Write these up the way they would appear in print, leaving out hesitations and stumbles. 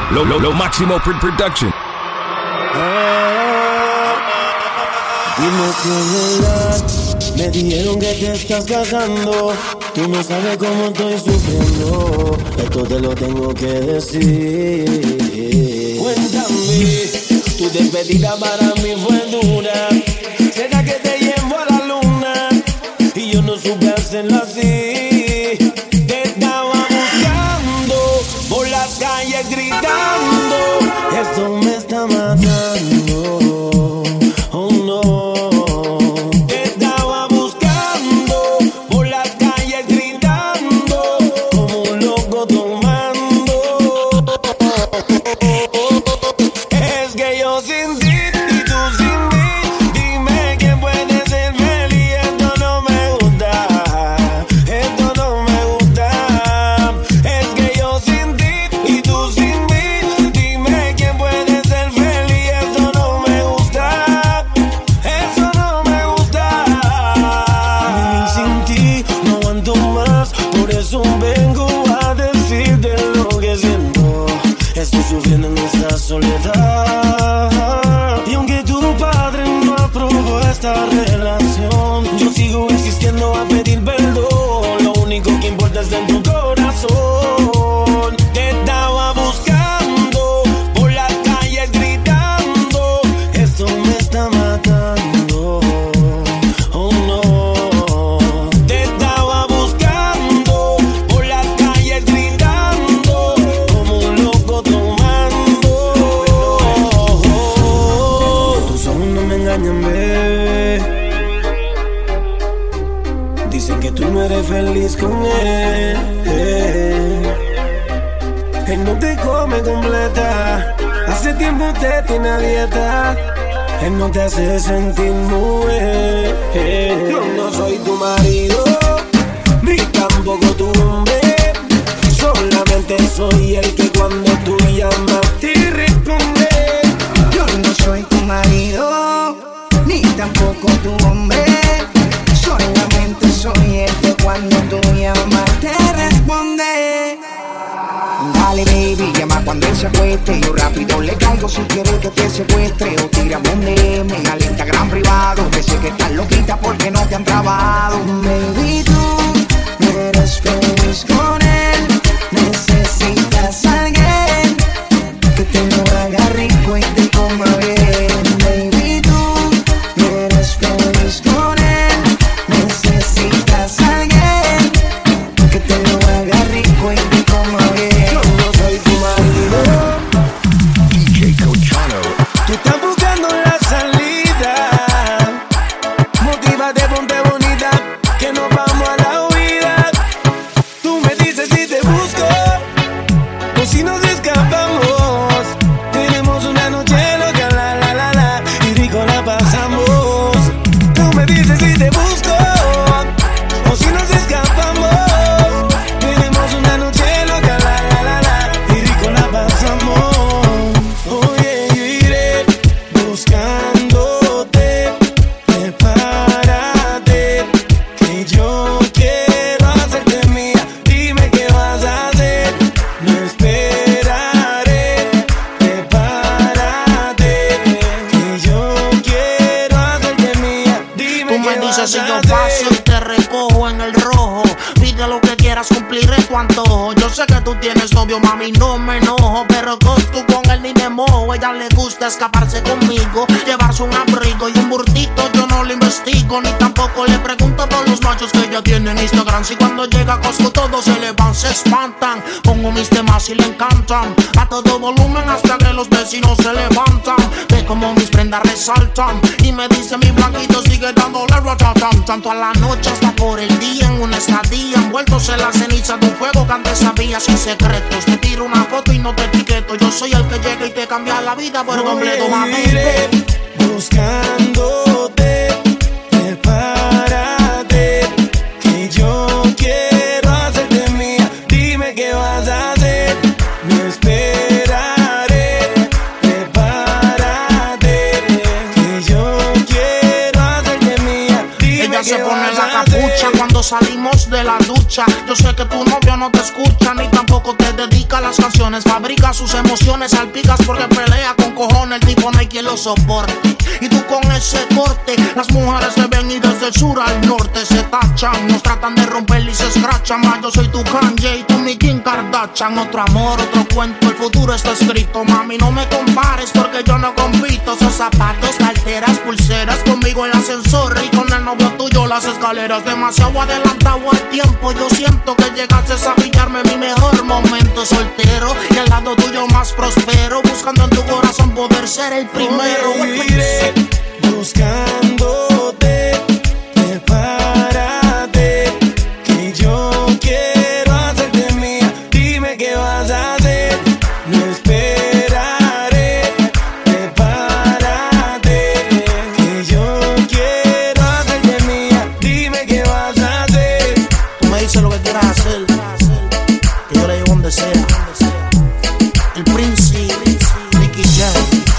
Lo Máximo Production. Dime si es verdad, me dijeron que te estás casando. Tú no sabes cómo estoy sufriendo, esto te lo tengo que decir. Cuéntame, tu despedida para mí fue dura. ¿Será que te llevo a la luna? Y yo no supe hacerlo así. Te estaba buscando por las calles gritando. Esto me está matando. Oh no. Te estaba buscando por las calles gritando como un loco tomando. Es que yo sin ti y tú sin mí. Dime quién puede ser feliz. Esto no me gusta. Esto no me gusta. Es que yo sin ti y tú sin mí. Dime quién puede ser feliz. Esto no me gusta. Eso no me gusta. Vivir sin ti no aguanto más. Por eso vengo a decirte lo que siento. Estoy sufriendo en esta soledad. Y aunque tu padre no aprobó esta relación, yo sigo insistiendo a pedir perdón. Lo único que importa es en tu corazón. Te estaba buscando por las calles gritando. Esto me está matando. Oh no. Te estaba buscando por las calles gritando como un loco tomando. Tus ojos no me engañan, bebé. Dicen que tú no eres feliz con él. Él no te come completa. Hace tiempo te tiene a dieta. Él no te hace sentir mujer. Yo no soy tu marido, ni tampoco tu hombre. Solamente soy el que cuando tú llamas te responde. Yo no soy tu marido, ni tampoco tu hombre. Solamente soy el que cuando tú llamas te responde. Dale baby, llama cuando él se acueste. Yo rápido le caigo si quiere que te secuestre. O tírame un DM al Instagram privado, que sé que estás loquita porque no te han trabado. Baby, tú no eres feliz con él. Necesitas a alguien que te lo haga rico y te coma bien. Baby, tú no eres feliz con él. Necesitas a alguien que te lo haga rico y te coma bien. Yo no soy tu marido. DJ Cochano. Tú estás buscando la salida. Motívate, ponte bonita, que nos vamos a la huida. Tú me dices si te busco o si nos escapamos. Tenemos una noche loca, la la la la, y rico la pasamos. Tú me dices si te busco o si nos escapamos. Tenemos una noche loca, la la la la, y rico la pasamos. Oye, yo iré buscándote. Prepárate, que yo quiero hacerte mía. Dime qué vas a hacer, no esperaré. Prepárate, que yo quiero hacerte mía. Dime Tú me qué dices vas si a yo hacer. paso y te recojo en el rojo. Pide lo que quieras, cumpliré tu antojo. Yo sé que tú tienes novio, mami, no me enojo. Pero tú con él ni me mojo. Ella le gusta escaparse conmigo, llevarse un abrigo y un burtito. Yo no lo investigo, ni tampoco le pregunto a todos los machos que ella tiene en Instagram. Si cuando llega a Costco todos se le van, se espantan. Pongo mis temas y le encantan a todo volumen hasta que los vecinos se levantan. Ve como mis prendas resaltan y me dice mi blanquito sigue dándole ratatam. Tanto a la noche hasta por el día en una estadía, envueltos en la ceniza de un fuego que antes sabía sin secretos. Te tiro una foto y no te etiqueto. Yo soy el que llega y te cambia la vida por completo, mami. Iré buscándote. Prepárate, que yo quiero hacerte mía. Dime qué vas a hacer, no esperaré. Prepárate, que yo quiero hacerte mía. Dime Ella se qué pone vas la a hacer. capucha cuando salimos de la ducha. lucha. Yo sé que tu novio no te escucha, ni tampoco te dedica a las canciones. Fabrica sus emociones, salpicas porque pelea con cojones. El tipo no hay quien lo soporte. Y tú con ese corte, las mujeres te ven y desde el sur al norte se tachan. Nos tratan de romper y se escrachan. Más yo soy tu Kanye y tú mi Kim Kardashian. Otro amor, otro cuento, el futuro está escrito. Mami, no me compares porque yo no compito. Esos zapatos, carteras, pulseras, conmigo el ascensor y con el novio tuyo las escaleras. Demasiado adelantado al tiempo, yo siento que llegaste a pillarme mi mejor momento. Soltero y al lado tuyo más prospero, buscando en tu corazón poder ser el primero. Viviré buscándote, prepárate, que yo quiero hacerte mía. Dime qué vas a hacer, no esperaré. Prepárate, que yo quiero hacerte mía. Dime qué vas a hacer. Tú me dices lo que quieras hacer, que yo le llevo donde sea. El príncipe, Nicky Jam.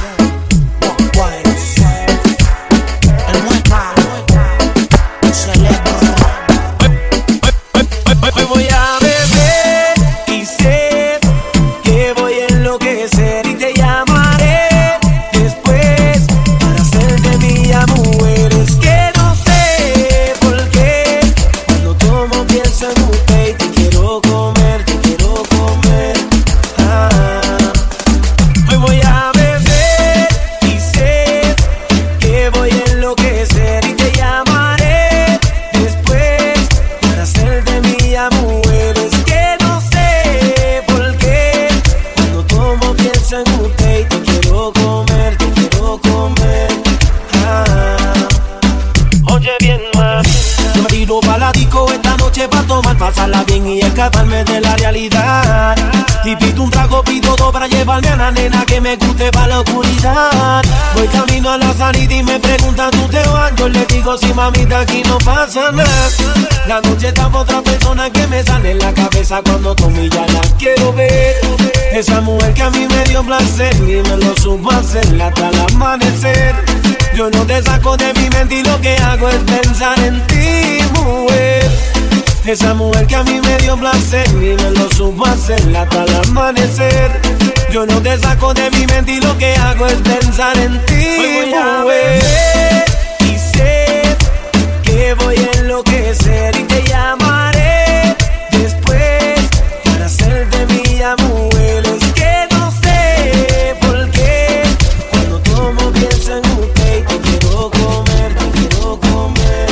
Hoy voy a beber y sé que voy a enloquecer y te llamaré después para hacerte mía, mujer. Es que no sé por qué cuando tomo pienso en usted y te quiero comer, te quiero comer. Hoy voy a beber y sé que voy a enloquecer y te llamaré después para hacerte mía, mujer. Es que no sé por qué cuando tomo pienso en usted y te quiero comer, te quiero comer. Oye bien, mami, yo me tiro pa' la disco esta noche pa' tomar, pasarla bien y escaparme de la realidad. Y pido un trago, pido dos para llevarme a la nena que me guste pa' la oscuridad. Voy camino a la salida y me preguntan, ¿tú te vas? Yo le digo, sí, mamita, aquí no pasa nada. La noche está pa' otra persona que me sale en la cabeza cuando tomo y ya la quiero ver. Esa mujer que a mí me dio placer y me lo supo hacer hasta el amanecer. Yo no te saco de mi mente y lo que hago es pensar en ti, mujer. Esa mujer que a mí me dio placer y me lo supo hacer hasta el amanecer. Yo no te saco de mi mente y lo que hago es pensar en ti, mujer. Y sé que voy a enloquecer y te llamaré después para hacerte mía, mujer. Es que no sé por qué cuando tomo pienso en usted y te quiero comer, te quiero comer.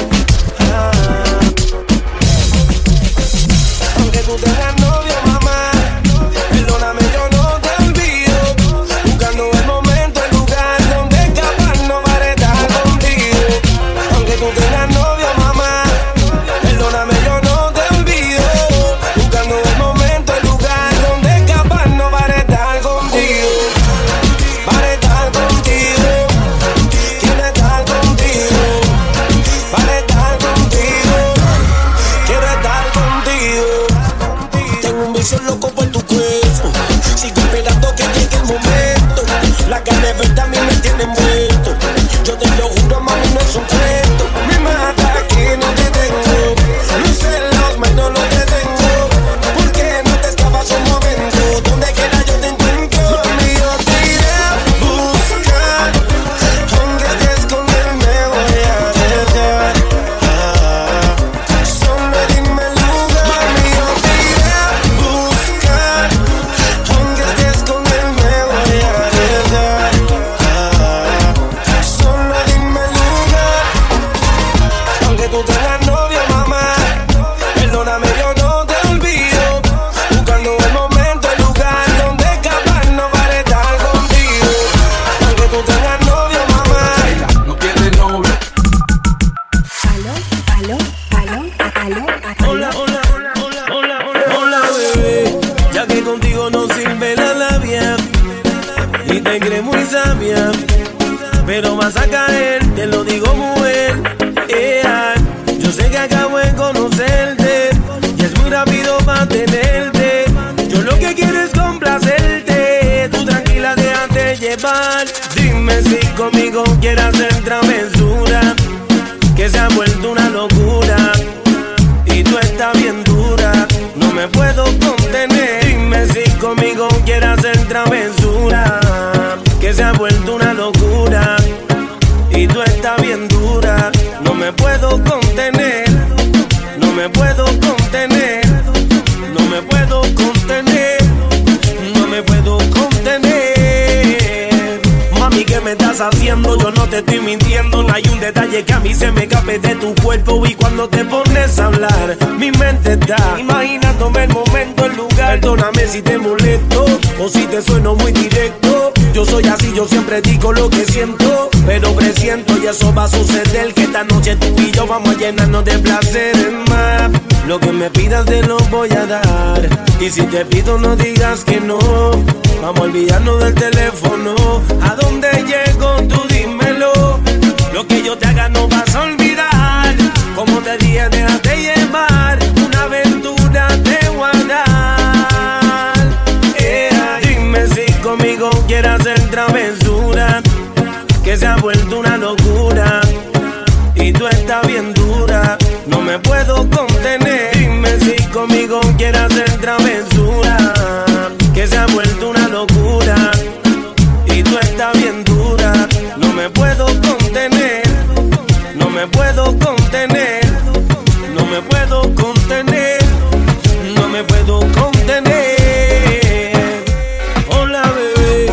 Aunque tú tengas novio, mamá, perdóname, yo no te olvido. Buscando el momento, el lugar donde escaparnos para estar contigo. Aunque tú tengas novio, mamá, perdóname, yo no te olvido. Buscando el momento, el lugar donde escaparnos para estar contigo. Para estar contigo, quiero estar contigo. Para estar contigo, quiero estar contigo. Tengo un vicio loco por tu cuerpo, sigo esperando que llegue el momento. Las ganas de verte a mí me tienen muerto. Yo te lo juro, mami, no es un cuento. Me mata que no te tengo, los celos, más no los detengo. ¿Por qué no te escapas un momento? Donde quiera yo te encuentro. Mami, yo te iré a buscar, aunque estés con él me voy a arriesgar. Solo dime el lugar. Mami, yo te iré a buscar, aunque estés con él me voy a arriesgar. Solo dime el lugar. Aunque tú tengas novio, mamá, perdóname, yo no te olvido. Buscando el momento, el lugar donde escaparnos para estar contigo. Aunque tú tengas novio, mamá. No tiene novio. Hola, hola, hola, hola, hola, hola, hola, bebé. Ya que contigo no sirve la labia y te crees muy sabia, pero vas a caer, te lo digo, mujer. Yo sé que acabo de conocerte y es muy rápido mantenerte. Yo lo que quiero es complacerte. Tú tranquila, déjate llevar. Dime si conmigo quieres hacer travesura, que se ha vuelto una locura y tú estás bien dura. no te estoy mintiendo, no hay un detalle que a mí se me escape de tu cuerpo. Y cuando te pones a hablar, mi mente está imaginándome el momento, el lugar. Perdóname si te molesto o si te sueno muy directo. Yo soy así, yo siempre digo lo que siento, pero presiento y eso va a suceder, que esta noche tú y yo vamos a llenarnos de placeres más. Lo que me pidas te lo voy a dar, y si te pido no digas que no. Vamos a olvidarnos del teléfono. ¿A dónde llego? Tú dímelo. Lo que yo te haga no vas a olvidar. Como te dije, déjate llevar. Una aventura te voy a dar. Dime si conmigo quieres hacer travesura, que se ha vuelto una locura y tú estás bien dura, no me puedo contener. Dime si conmigo quieres hacer travesura, que se ha vuelto una locura y tú estás bien dura, no me puedo contener, no me puedo contener, no me puedo contener, no me puedo contener. Hola bebé,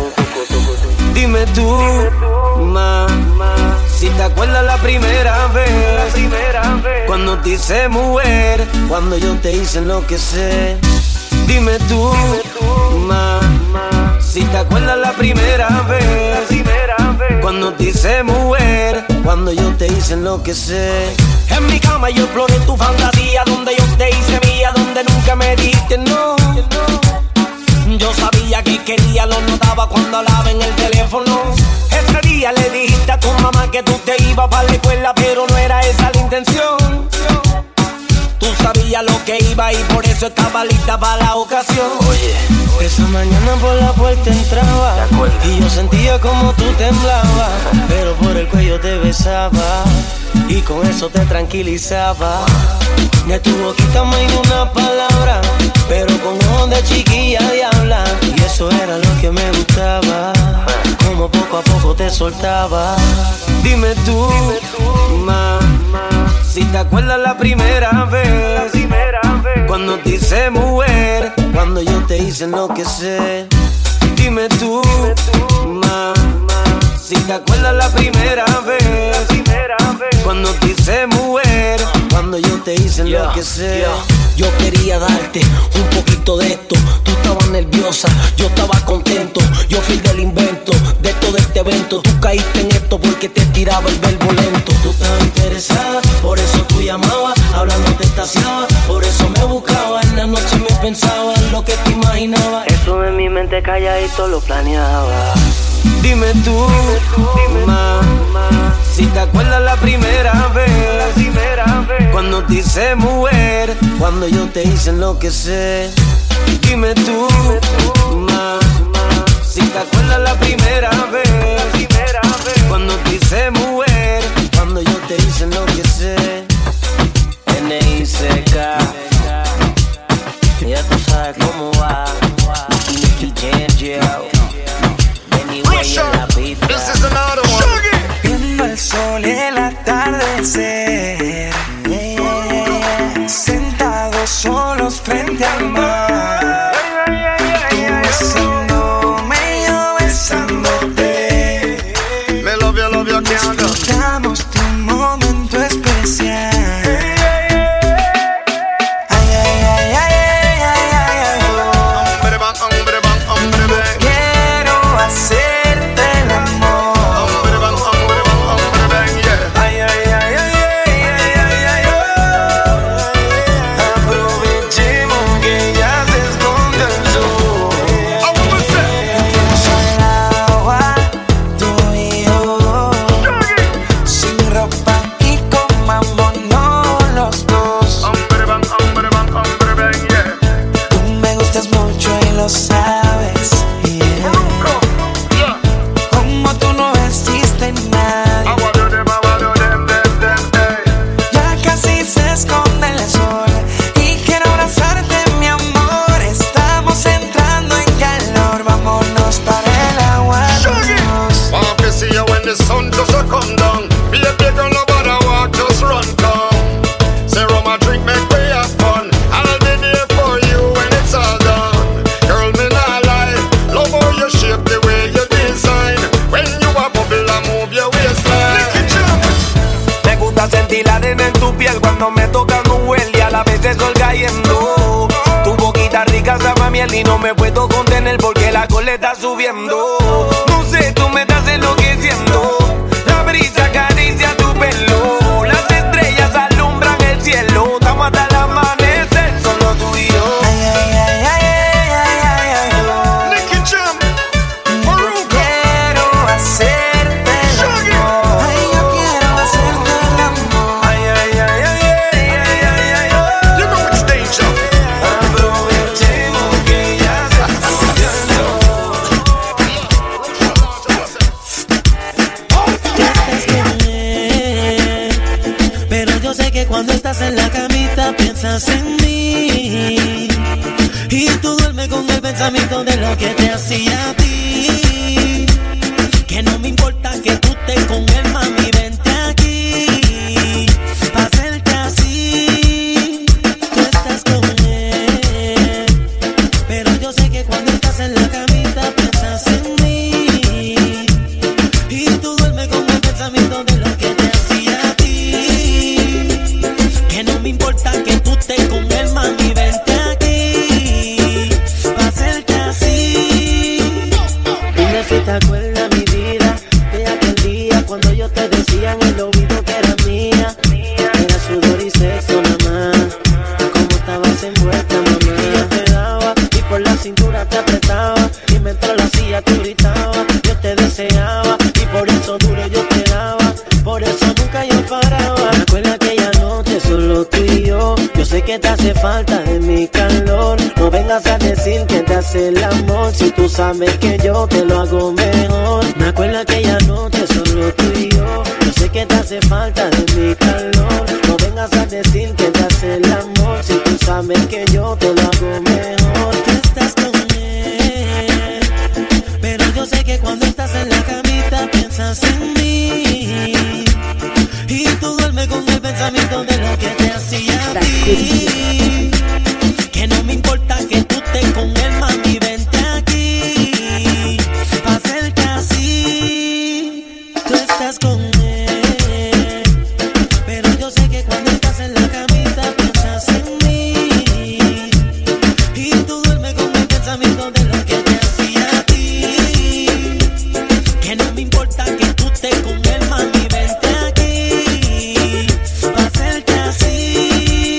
dime tú, ma, si te acuerdas la primera vez, cuando te hice mujer, cuando yo te hice enloquecer. Dime tú, ma, si te acuerdas la primera vez, cuando te hice mujer, cuando yo te hice enloquecer. En mi cama yo exploré tu fantasía, donde yo te hice mía, donde nunca me dijiste no. Yo sabía que quería, lo notaba cuando hablaba en el teléfono. Ese día le dijiste a tu mamá que tú te ibas para la escuela, pero no era esa la intención. Tú sabías lo que iba y por eso estaba lista para la ocasión. Oye, esa mañana por la puerta entraba y yo sentía como tú temblabas, pero por el cuello te besaba y con eso te tranquilizaba. De tu boquita me dio una palabra, pero con ojos de chiquilla diabla, y eso era lo que me gustaba, como poco a poco te soltaba. Dime tú, ma, si te acuerdas la primera vez, cuando te hice mujer, cuando yo te hice enloquecer. Dime tú, ma, si te acuerdas la primera vez, cuando te hice mujer, cuando yo te hice enloquecer. Yo quería darte un poquito de esto. Tú estabas nerviosa, yo estaba contento. Yo fui del invento de todo este evento. Tú caíste en esto porque te tiraba el verbo lento. Tú estabas interesada, por eso tú llamabas, hablando te estaciaba, por eso me buscaba. En la noche me pensaba en lo que te imaginaba. Eso en mi mente calladito lo planeaba. Dime tú, ma, si te acuerdas la primera vez, cuando te hice mujer, cuando yo te hice enloquecer. Dime tú, ma, si te acuerdas la primera vez, cuando te hice mujer, cuando yo te hice enloquecer. N.I.C.K. Ya tú sabes cómo va. Nicky Jam. this is another one. Viendo el sol y el atardecer, sentados solos frente al mar, tú besándome y yo besándote. Me love you, can't go. Disfrutamos de un momento especial. Ay, ay, ay, ay, ay, ay, ay, ay, oh. Hombre bang. Quiero hacerte el amor. Hombre bang, yeah. Ay, ay, ay, ay, ay, ay, ay, ay, oh. Aprovechemos que ya se esconde el sol. bebiendo. Tu boquita rica sabe a miel y no me puedo contener porque la cola está subiendo. No sé, tú me estás enloqueciendo. La brisa acaricia tu pelo. Las estrellas alumbran el cielo. Estamos hasta el amanecer, solo tú y yo. Ay, ay, ay, ay, ay, ay, ay, ay. Nicky Jam, Quiero hacerte el amor. Ay, yo quiero hacerte el amor. Ay, ay, ay, ay, ay, ay, ay, ay, ay. you know it's danger. Aprovechemos que ya se está haciendo. Pero yo sé que cuando estás en la camita piensas en mí. Y tú duermes con el pensamiento de lo que te hacía a ti. Que no me importa que tú estés con él, mami, vente aquí. Pa' hacerte así. Tú estás con él. Pero yo sé que cuando estás en la camita piensas en mí. Y tú duermes con el pensamiento de lo que te hacía a ti. Que no me importa que tú estés con él, mami, vente aquí. Pa' hacerte así. Dime si te acuerdas, mi vida, de aquel día cuando yo te decía en el oído que era mía. Era sudor y sexo nada más. Cómo estabas envuelta, mamá. Y yo te daba y por la cintura te apretaba. Y mientras lo hacía tú gritabas. Yo te deseaba y por eso duro yo te daba. Por eso nunca yo paraba. Me acuerdo aquella noche solo tú y yo. Yo sé que te hace falta de mi calor. No vengas a decir que te hace el amor si tú sabes que yo te lo hago mejor. Me acuerdo aquella noche solo tú y yo. Yo sé que te hace falta de mi calor. No vengas a decir que te hace el amor si tú sabes que yo te lo hago mejor. Tú estás con él, pero yo sé que cuando estás en la camita piensas en mí. Y tú duermes con el pensamiento de lo que te hacía a ti. Que no me importa que tú estés con él, mami, vente aquí. Pa' hacerte así. Tú estás con él, pero yo sé que cuando estás en la camita piensas en mí. Y tú duermes con el pensamiento de lo que te hacía a ti. Que no me importa que tú estés con él, mami, vente aquí. Pa' hacerte así.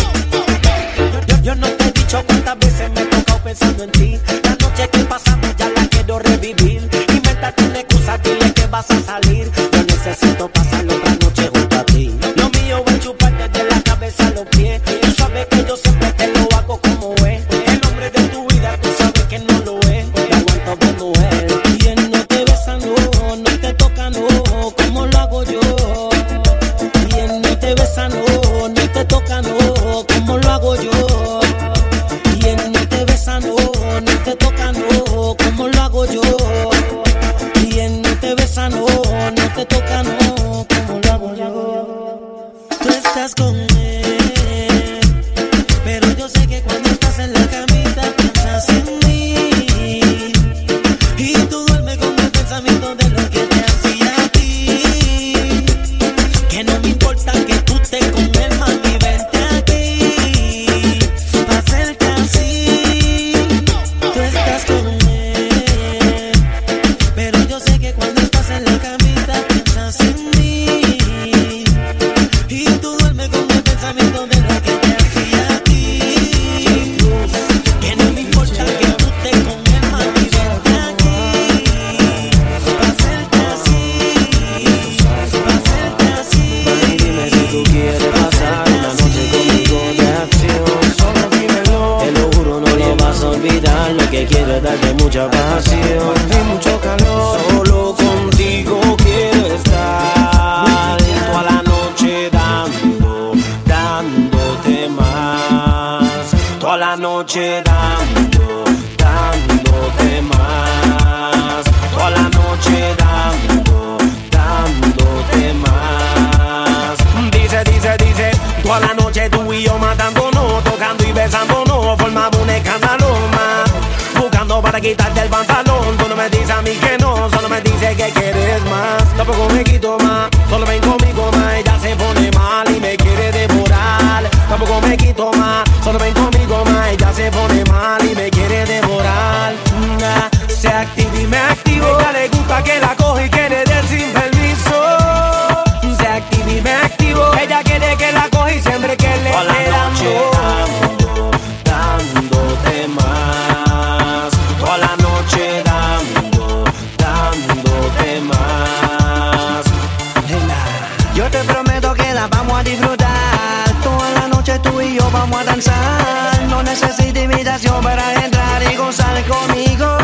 Yo no te he dicho cuántas veces me he tocado pensando en ti. La noche que pasamos ya la quiero revivir. Invéntate una excusa, dile que vas a salir. Yo necesito pasar otra noche junto a ti. Lo mío es chuparte de la cabeza a los pies. Tú sabes que yo siempre te lo hago como es. El hombre de tu vida, tú sabes que no lo es. Te aguanto de mujer. Y él no te besa, no, no te toca, no, como lo hago yo. Y él no te besa, no, no te toca, no, como lo hago yo. Y él no te besa, no, no te toca, no, como lo hago yo. Y él no te besa, no, no te toca, no, como lo hago yo. Tú estás con él, pero yo sé que cuando estás en la camita piensas en mí. Y tú duermes con el pensamiento de lo que te hacía a ti. Que no me importa que tú estés con él, mami, vente aquí. Pa' hacerte así. Tú estás con él, pero yo sé que cuando estás en la camita piensas en mí. Y tú duermes con el pensamiento de lo que te hacía a ti. Que no me importa que tú estés con él, mami, vente aquí. Pa' hacerte así. Pa' hacerte así. Dime si tú quieres pasar una noche conmigo de acción. Solo dímelo, te lo juro, no lo vas a olvidar. Lo que quiero es darte mucha pasión y mucho calor. Solo contigo quiero estar toda la noche dándote más. Toda la noche dándote más. Toda la noche dándote más. Dice, toda la noche tú y yo matándonos, tocando y besándonos, formamos un escándalo más. Buscando para quitarte el pantalón, tú no me dices a mí que no, solo me dices que quieres más. Tampoco me quito más, solo ven conmigo más. Ella se pone mal y me quiere devorar. Tampoco me quito más, solo ven conmigo. descansar. No necesito invitación para entrar y gozar conmigo.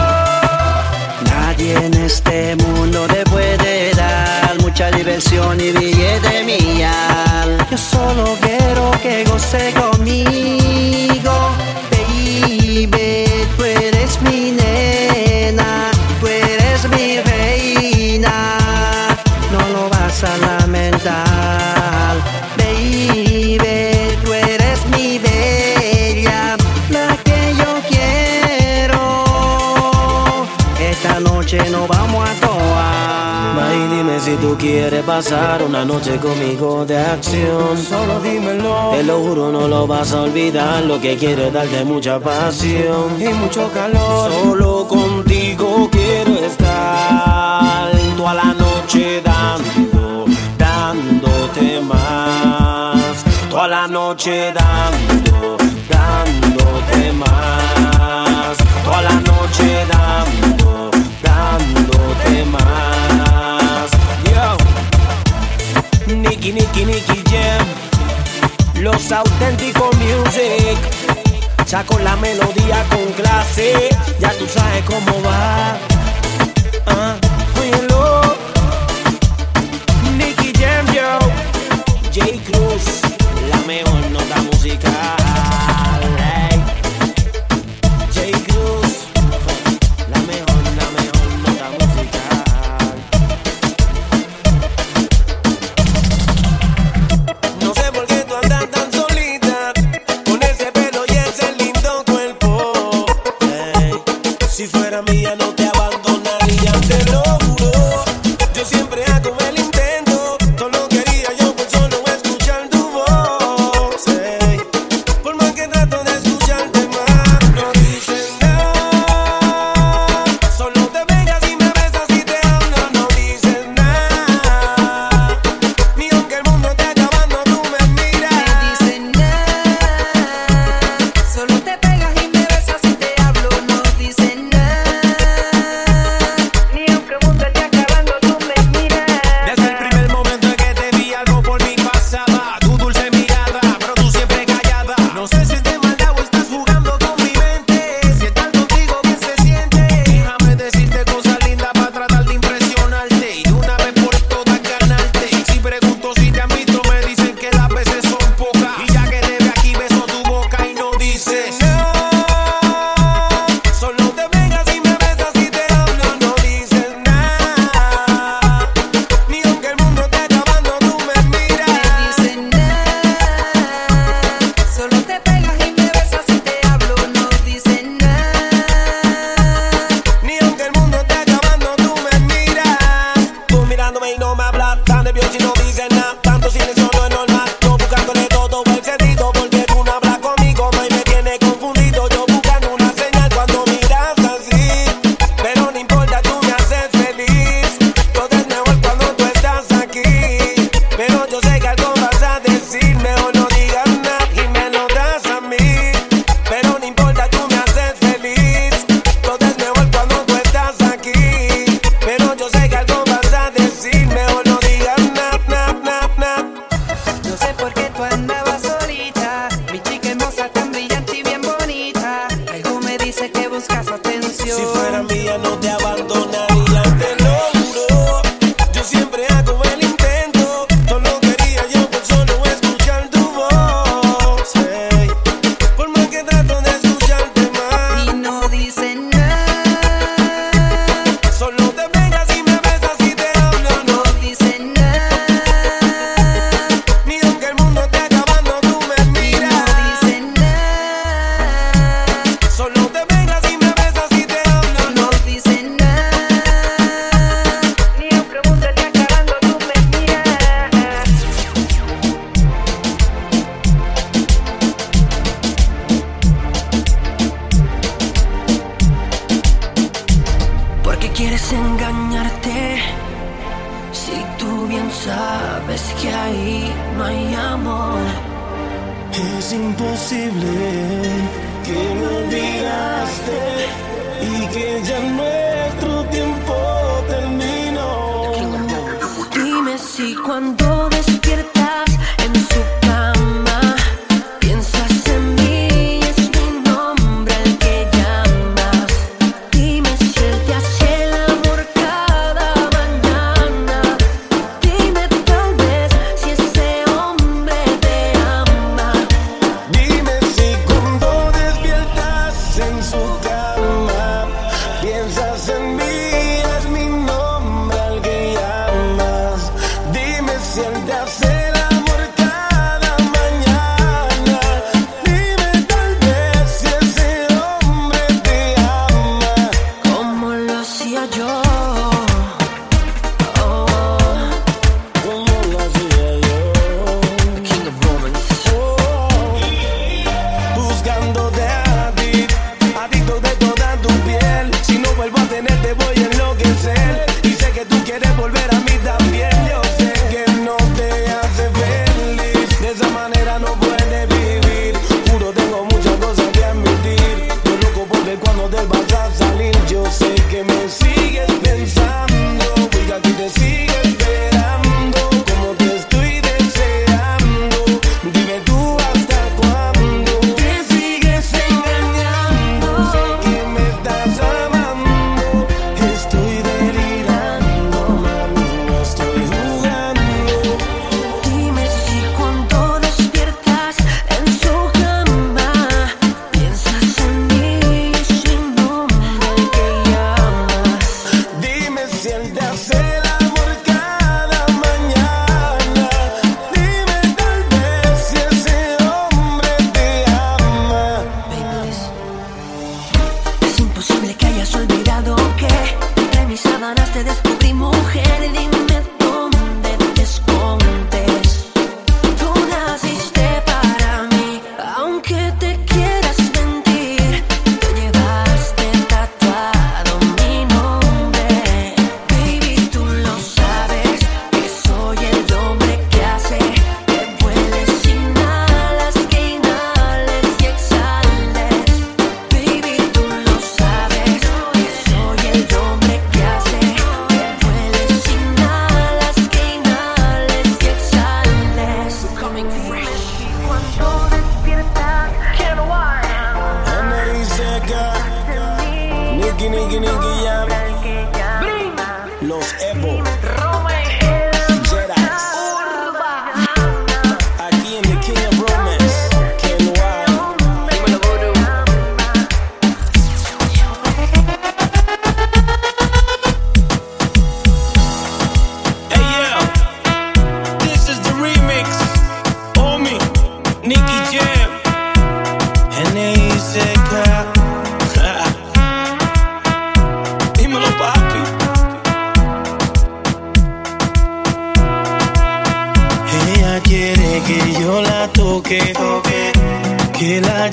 Nadie en este mundo te puede dar mucha diversión y billete mía. Yo solo quiero que goce conmigo. Baby, tú eres mi nena, tú eres mi reina. No lo vas a lamentar. Baby, tú eres mi bella, la que yo quiero. Esta noche nos vamos a toar. Va y dime si tú quieres pasar una noche conmigo de acción. Solo dímelo. Te lo juro, no lo vas a olvidar. Lo que quiero es darte mucha pasión Y mucho calor. Solo contigo quiero estar toda la noche dándote más. Toda la noche dándote más. Toda la noche dándote más. Yo, Nicky Jam, Los Auténticos Music. Saco la melodía con clase, ya tú sabes cómo va. Óyelo. Nicky Jam, yo. J. Cruz, la mejor nota musical. Hey. J. Cruz, la mejor nota musical. No sé por qué tú andas tan solita, con ese pelo y ese lindo cuerpo. Hey. Si fuera mía no te abandonaría, te lo juro. Yo siempre hago el intento, solo quería yo pues solo escuchar tu voz. Hey. Por más que trato de escucharte más, no dices nada. Solo te pegas y me besas y te hablo, no dices nada. Ni aunque el mundo esté acabando, tú me miras. No dices nada. Solo te pegas y me besas y te hablo. No dices nada. Ni aunque el mundo esté acabando, tú me miras. Desde el primer momento en que te vi algo por mí pasaba. Tu dulce mirada, pero tú siempre callada. No sé si es de maldad o estás jugando con mi mente. Si estar contigo bien se siente. Déjame decirte cosas lindas para tratar de impresionarte y de una vez por todas ganarte. Y si pregunto si te han visto me dicen que las veces son pocas. Y ya que te ve aquí beso tu boca y no dices nada. Solo te pegas y me besas y te hablo, no dices nada. Ni aunque el mundo esté acabando, tú me miras. No dices nada. Solo te pegas y me besas y te hablo. No dices nada. Ni aunque el mundo esté acabando, tú me miras. Tú mirándome y no me hablas, tan nervioso y no dices nada. Tanto silencio no es normal. Yo buscándole todo el sentido, porque tú no hablas conmigo, ma, y me tiene confundido. Yo buscando una señal cuando miras así. Pero no importa, tú me haces feliz. Todo es mejor cuando tú estás aquí. Pero yo sé que algo vas a decir, mejor no digas nada y me lo das a mí. Pero no importa, tú me haces feliz. Todo es mejor cuando tú estás aquí. Pero yo sé que algo vas a decir, mejor no digas nada. No sé por qué tú andabas solita, mi chica hermosa, tan brillante y bien bonita. Algo me dice que buscas atención. Si fuera mía no te abandonaría, te lo juro. Yo siempre hago el intento, solo quería yo por solo escuchar tu voz. Hey. Por más que trato de escucharte más, Y no dices nada. solo te pegas y me besas y te hablo, No no. dices nada. Ni aunque el mundo esté acabando, tú me Y miras. no dices nada. Solo te pegas y me besas y te hablo, No no. dices nada. Ni aunque el mundo esté acabando, tú me miras. ¿Por qué quieres engañarte? Si tú bien sabes que ahí no hay amor. Es imposible que me olvidaste y que ya nuestro tiempo terminó. Dime si cuando despiertas en su cama piensas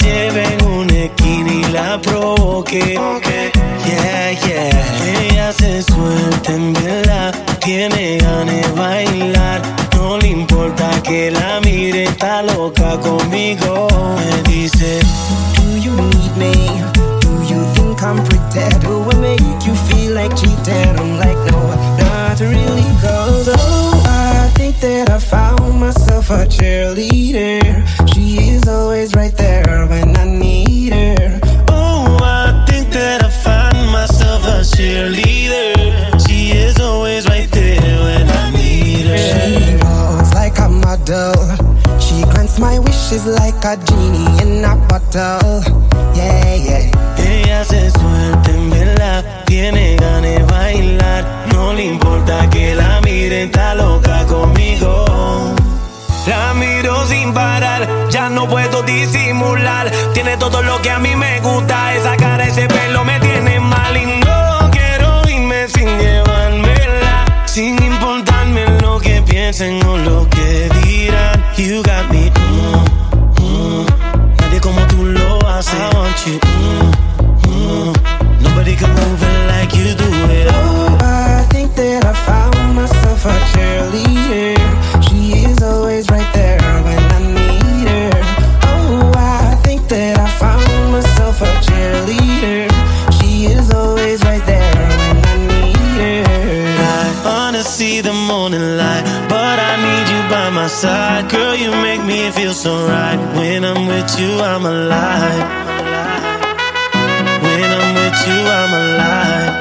lleve en una esquina y la provoque. Yeah, yeah. Ella se suelta en verdad, tiene ganas de bailar. No le importa que la mire, está loca conmigo. Me dice, do you need me? Do you think I'm pretend? Do I make you feel like cheating? I'm like, no, not really. Cause I think that I found myself a cheerleader. She is always right there when I need her. Oh, I think that I found myself a cheerleader. She is always right there when I need her. She walks like a model. She grants my wishes like a genie in a bottle. Yeah, yeah. Ella se suelta en verdad, tiene ganas de bailar. No le importa que la miren, está loca conmigo. La miro sin parar, ya no puedo disimular. Tiene todo lo que a mí me gusta. Esa cara, ese pelo me tiene mal. Y no quiero irme sin llevármela, sin importarme lo que piensen o lo que dirán. You got me, nadie como tú lo haces. I want you, nobody can move it like you do it. Oh, I think that I found myself a cheerleader. She is always right there when I need her. Oh, I think that I found myself a cheerleader. She is always right there when I need her. I wanna see the morning light, but I need you by my side. Girl, you make me feel so right. When I'm with you, I'm alive. When I'm with you, I'm alive.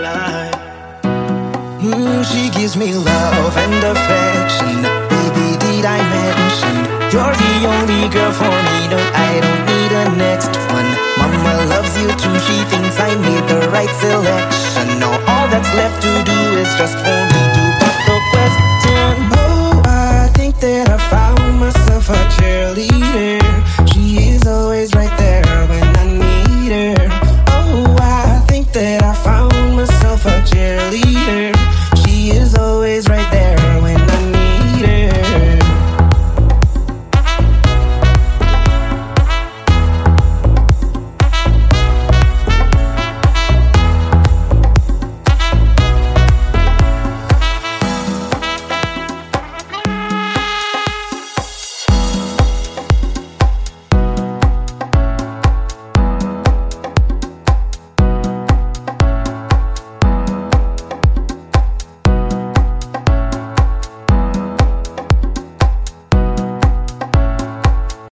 She gives me love and affection. Baby, did I mention you're the only girl for me? No, I don't need a next one. Mama loves you too. She thinks I made the right selection. Now all that's left to do is just for